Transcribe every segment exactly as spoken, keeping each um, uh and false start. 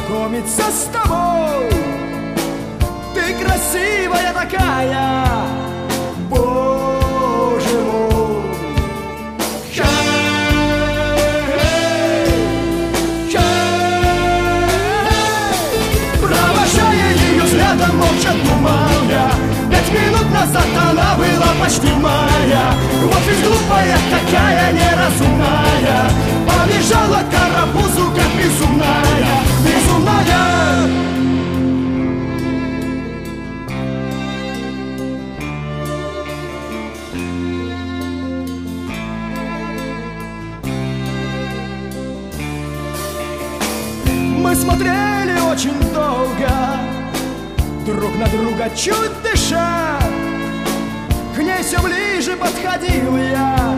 познакомиться с тобой. Ты красивая такая, Боже мой. Провожая ее взглядом, молча думал я, пять минут назад она была почти моя. Вот ведь глупая такая, неразумная, побежала к арбузу, как безумная, безумная. Мы смотрели очень долго, друг на друга чуть дыша. К ней все ближе подходил я,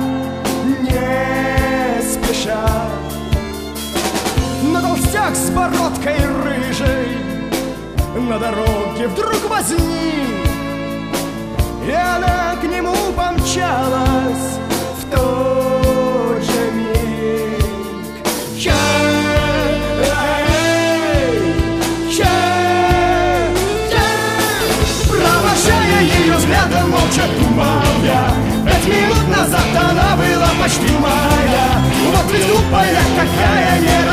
не спеша. Но толстяк с бородкой рыжей на дороге вдруг возник, и она к нему помчалась в тот же миг. Я ее взглядом молча думал я, пять минут назад она была почти моя. Вот ведь глупая какая, не